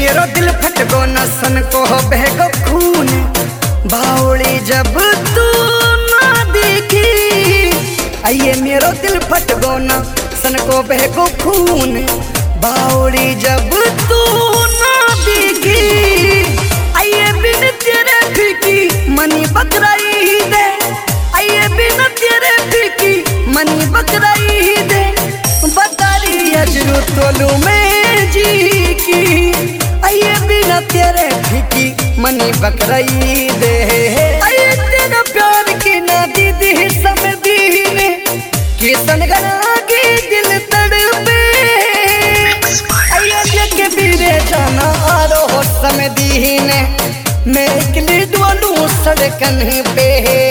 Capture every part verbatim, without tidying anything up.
मेरो दिल फट गो न सन को बह गो खून बावली जब तू ना देखी। आइए मेरो दिल फट गो न सन को बह गो खून बावली जब तू ना देखी। आइए बिन तेरे फीकी मनी बकराई दे। आइए बिन तेरे फीकी मनी बकराई दे। बतारी अजरू तोलू में जी की। आइए बिना तेरे फीकी मनी बकराई दे। आइए तेरा प्यार की ना दीदी समझी ने किसन गना के दिल तड़पे। आइए जग बीरे जाना आरो समझी ने मैं अकेली डोलू सड़कन पे।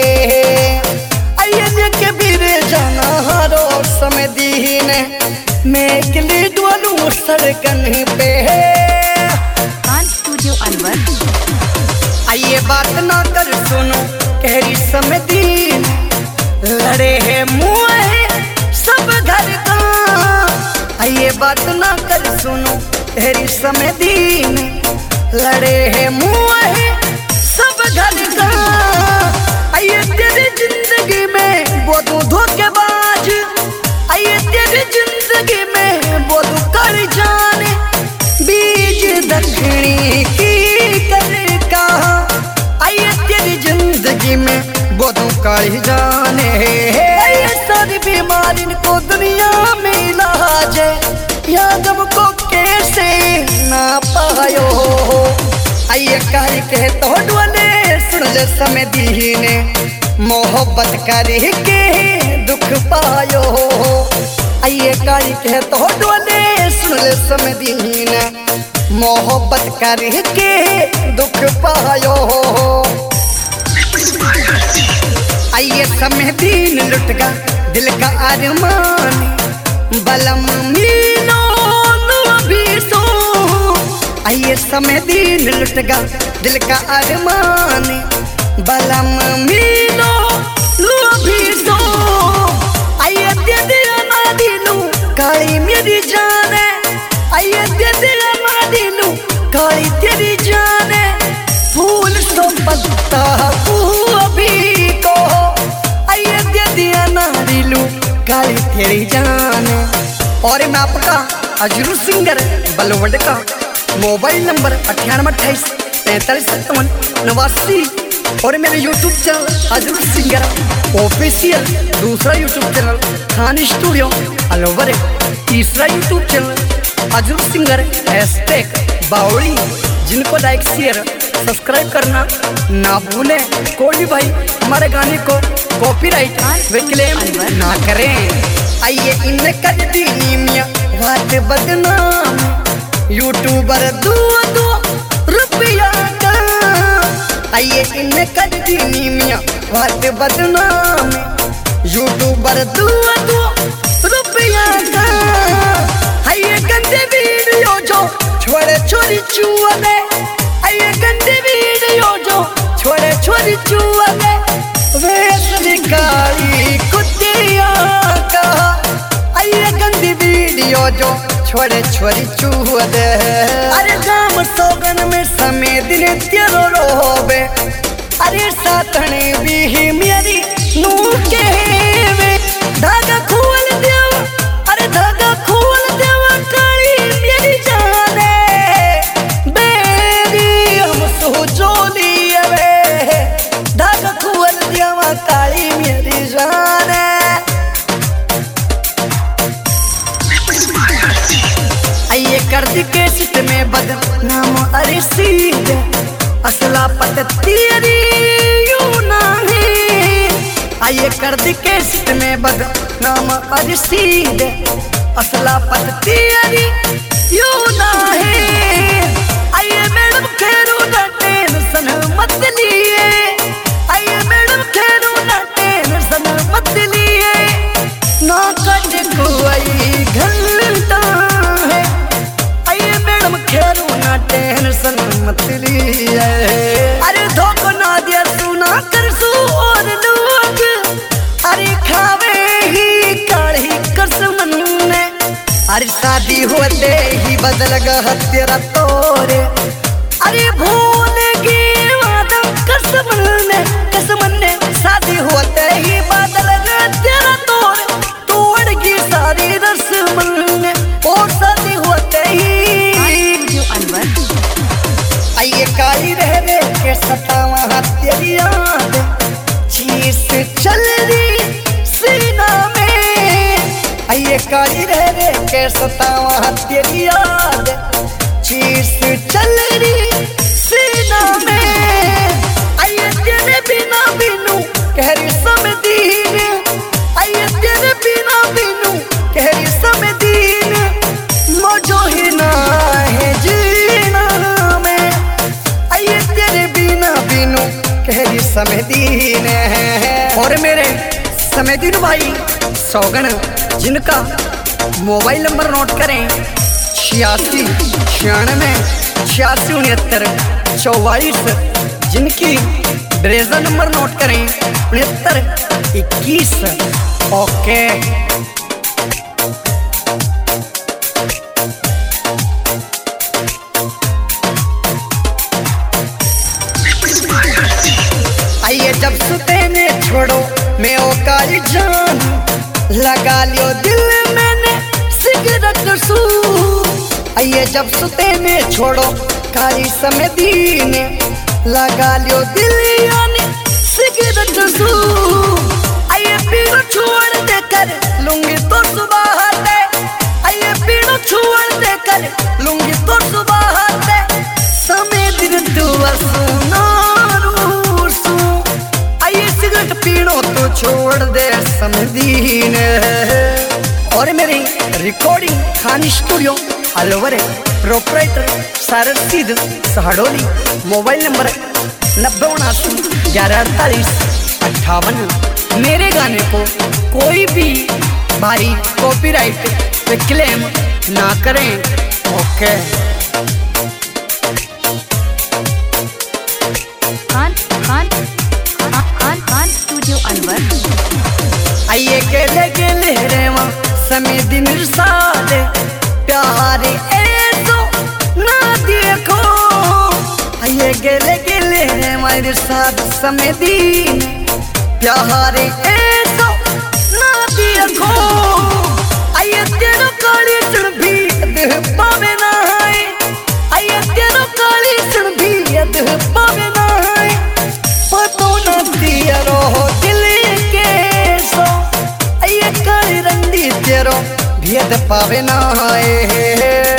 आइए जग बीरे जाना आरो समझी ने मैं अकेली डोलू सड़कन पे। स्टूडियो अलवर। आइए बात ना कर सुनो कहरी समझी लड़े है मुँह सब घर का। आइए बात ना कर सुनो कहरी समझी लड़े है मुँह सब घर का। आइए तेरी जिंदगी में बोलूं धोखेबाज। आइए तेरी जिंदगी में बोलूं कर जाने बीज दक्षिणी की कर का। आइए तेरी जिंदगी में बोलूं कर जाने आइए सारी बीमारी को दुनिया में इलाज है या गम को कैसे ना पायो। आइए कह के तो डोले सुन ले समझी ने मोहब्बत करके दुख पायो। आइए कह के तो डोले सुन ले समझी ने मोहब्बत करके दुख पायो। आइए समझी लुट गा दिल का अरमान बलम मीनो भी सो। आइए समझी लुट गा दिल का अरमान बलम मीनो भी सो। आइए दे दिया ना दिलू काली मेरी जान है। आइए दे दिया ना दिलू काली तेरी जान है। फूल तो पत्ता अभी को आइए दे दिया ना दिलू काली तेरी जान है। और मैं आपका अजरू सिंगर बलवड़ का मोबाइल नंबर अठानवे अट्ठाईस पैंतालीस सत्तावन नवासी। और मेरे YouTube channel Ajru singer official. दूसरा YouTube channel Khan studio Alwar. तीसरा YouTube channel Ajru singer hashtag Bawli. जिनको लाइक शेयर सब्सक्राइब करना ना भूलें। कोई भाई हमारे गाने को कॉपीराइट वे क्लेम ना करें। आइए इन्हें कर दी मियां बात बदनाम यूट्यूबर दो दो रुपया का। आइए इन्हें कर दी मियां बात बदनाम यूट्यूबर दो दो रुपया का। आइए गंदे वीडियो जो छोड़े छोरी चुअले। आइए गंदे वीडियो जो छोड़े छोरी चुअले वेश निकाली कुतिया का। आइए गंदी वीडियो जो छोड़े छोरी चुअले। अरे गाम सोगन में समय दिन तेरो रोबे। अरे सातने भी मेरी नू के वे धागा खोल देव। अरे धागा खोल देव काली मेरी जाने बेरी हम सोचो लिए वे धागा खोल देव काली मेरी जाने। आइए कर दी केसिट में बदनाम अरे सीधे असला पत तेरी यूं ना है। आइए कर दी केसिट में बदनाम अरे सीधे असला पत तेरी यूं ना है। आइए मैडम खेरू ना टेंशन मत लिए। आइए मैडम खेरू ना टेंशन मत लिए। ना कट कोई घंटा है। आइए मैडम खेरू ना टेंशन मत लिए। अरे धोखा ना दिया सुना कर सू और लोग। अरे खावे ही काढ़ी कसम ने। अरे शादी होते ही बदल गया तेरा तो रे। अरे भूलेगी वादा कसम ने कसम ने शादी होते ही बादल तेरा तोड़ तोड़गी सारी रस्म ने और शादी होते ही आइए काली रह रे के सतावा तेरी याद चीस चल रही सीना में। आइए काली रह रे के सतावा तेरी याद चीस चल रही सीना में। आइए तेरे बिना बिनू कहरी समदीन आइए तेरे बिना बिनू कहरी समदीन मौजो ही ना है जीना में। आइए तेरे बिना बिनू कहरी समदीन और मेरे समदीन भाई सौगन जिनका मोबाइल नंबर नोट करें छियासी छियानवे छियासी उनहत्तर चौवालीस, जिनकी ब्रेजर नंबर नोट करें उनहत्तर इक्कीस। ओके आइए जब सुते ने छोड़ो मैं ओ काली जान लगा लियो दिल मैंने सिगरेट सू। आइए जब सुते में छोड़ो काली समदीन लगा लियो दिल यानी सिगरेट सू। आइए पीड़ो छोड़ देकर लूंगी तो सुबह दे आइए पीड़ो छोड़ देकर लूंगी तो सुबह दे समय दिन दुआ सुना रूसू। आइए सिगरेट पीड़ो तो छोड़ दे समदीन और मेरी recording Khan studio Alwar proprietor Saarsid Sahdoli. Mobile number नब्बे उनासी ग्यारह अड़तालीस अट्ठावन। मेरे गाने को कोई भी भाई कॉपीराइट पे क्लेम ना करें। Okay Khan Khan Khan Khan studio Alwar. आइए गेले गेले रेवा समय दिन साले प्यारे ऐसो ना देखो। आइए गेले गेले हमारे साथ समय दिन प्यारे ऐसो ना देखो। आइए तेरो काली सुन भी देह पावे ना है आइए तेरो काली सुन भी देह पावे ना है पतो ना दिया रो दिल के सो। आइए काली रंडी तेरो भेद पावे ना है।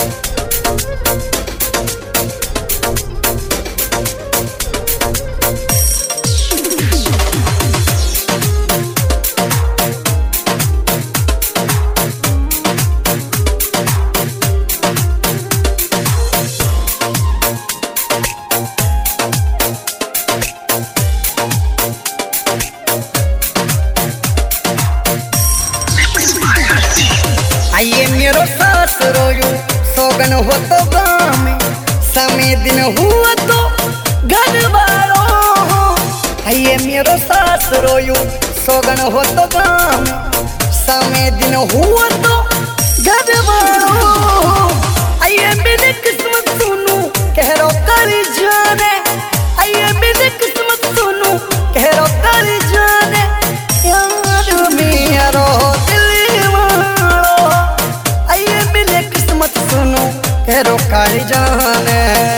आइए मेरो सास रोयू सोगन हो तो गाँव में समय दिन हुआ तो घर वालों। आइए मेरो सास रोयू सोगन हो तो गाँव में समय दिन हुआ तो घर वालों। आइए मेरी किस्मत सुनू कह रो काली जाने आइए मेरी किस्मत सुनू कह रो काली जाने यार मेरा किस्मत सुनो करो काली जाने।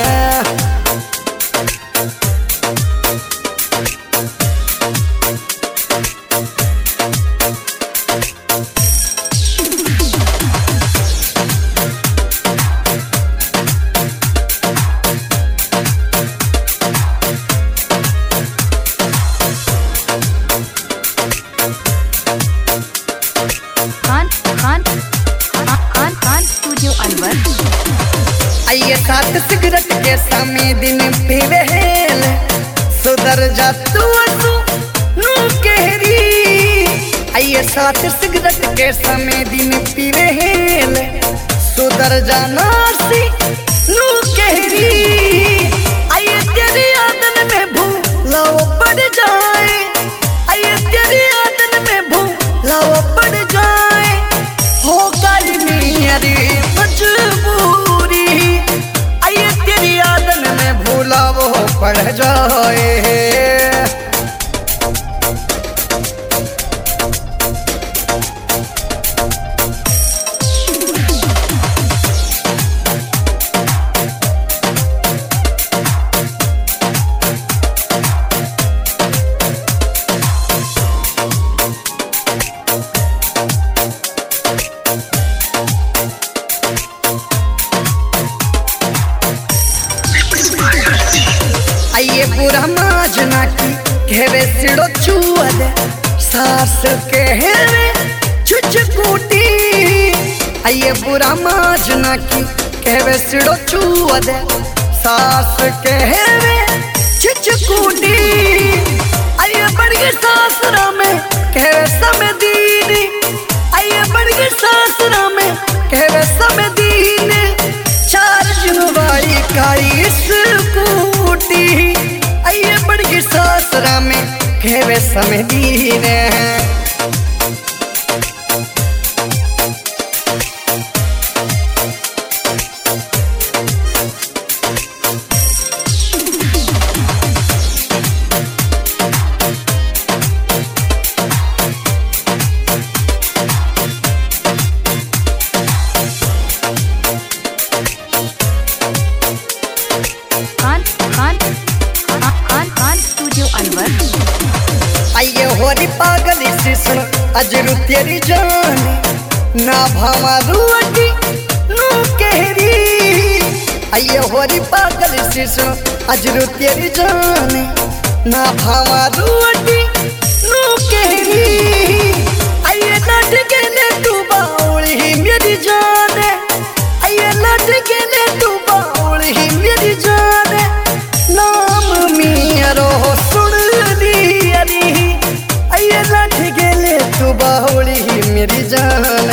खान खान खान खान स्टूडियो अलवर। आइए साथ सिगरेट के समय दिन पीवे हेल सुधर जा तू तू नू कहरी। आइए साथ सिगरेट के समय दिन पीवे हेल सुधर जा नासी नू कहरी। आइए तेरी आदन में भूलाओ पड़ जाए आइए तेरी आदन में भूलाओ पड़ जाए हो काली मेरी मजबूरी। पड़ जाए। आइए पूरा माजना की घेरे सिड़ो छुआ दे सास कहरे छुचकूटी। आइए पूरा माजना की घेरे सिड़ो छुआ दे सास कहरे छुचकूटी। आइए बड़गे सासरा में कहरे समय दीनी। आइए बड़गे सासरा में कहरे समय दीनी। चार जनवरी काई स्कूटी। आइए बड़गी सासरा में घेवे समय दीने। खान खान खान खान स्टूडियो अलवर। आइए होरी पागल सिसण अजरू तेरी जान ना भावा रुअटी नू कहरी। आइए होरी पागल सिसण अजरू तेरी जान ना भावा रुअटी नू कहरी। आइए लट के ने तू बाउली मेरी जान। आइए लट के ने तू बाउली मेरी जान। नाम मेरो सुन ली अली। आइए लट गेले तू बाहुली मेरी जान।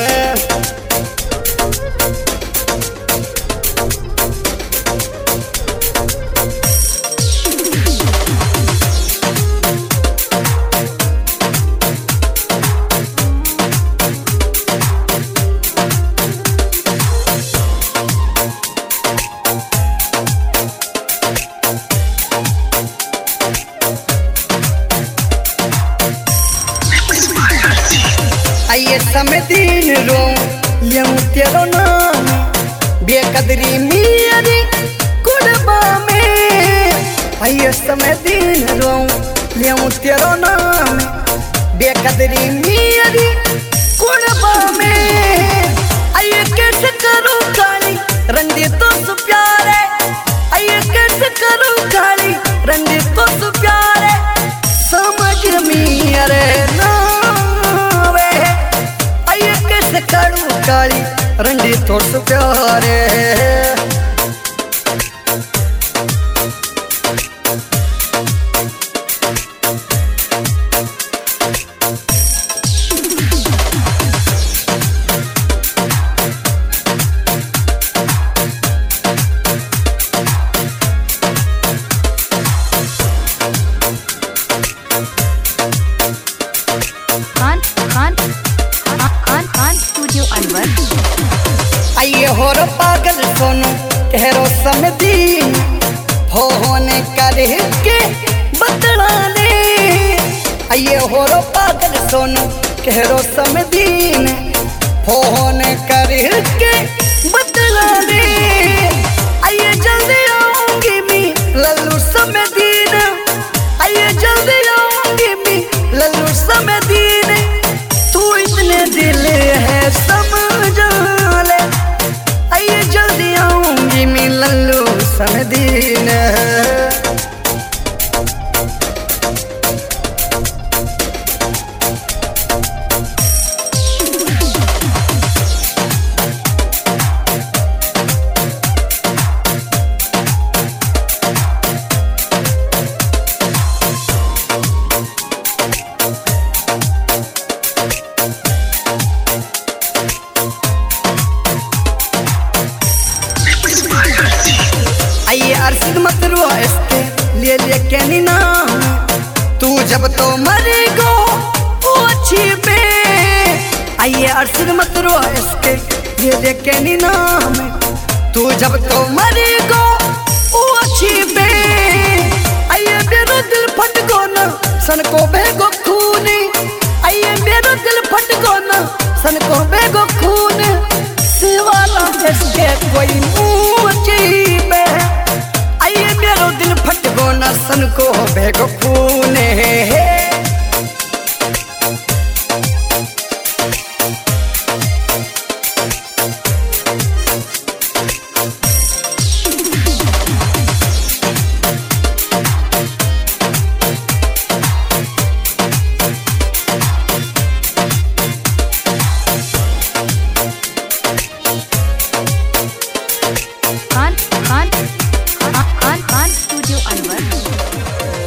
आइए समय दिन रो यूं तेरो नाम बेकदरी मेरी कुर्बा में। आइए समय दिन रो यूं तेरो नाम बेकदरी मेरी कुर्बा में। आइए कैसे करूं काली रंडी तो सु प्यारे। आइए कैसे करूं काली रंडी तो सु प्यारे। समझ मेरे ना कड़ू काली रंडी तोड़ सु प्यारे। खान खान खान खान स्टूडियो अलवर। आइए हो रो पागल सोनू कहरो समय दीन होने करे के बतलाने। आइए हो रो पागल सोनू कहरो समय दीन होने करे के बतलाने। आइए जल्दी आऊंगी मी लल्लू समय दीन। आइए जल्दी आऊंगी मी लल्लू समय दीन। तू इतने दिल है समझ ले। आइए जल्दी आऊंगी मैं लल्लू समय दीन। आइए अरशद मत रो इसके लिए लिए कहनी नाम। तू जब तो मरेगो वो अच्छी पे। आइए अरशद मत रो इसके लिए लिए कहनी नाम। तू जब तो मरेगो वो अच्छी पे। एगो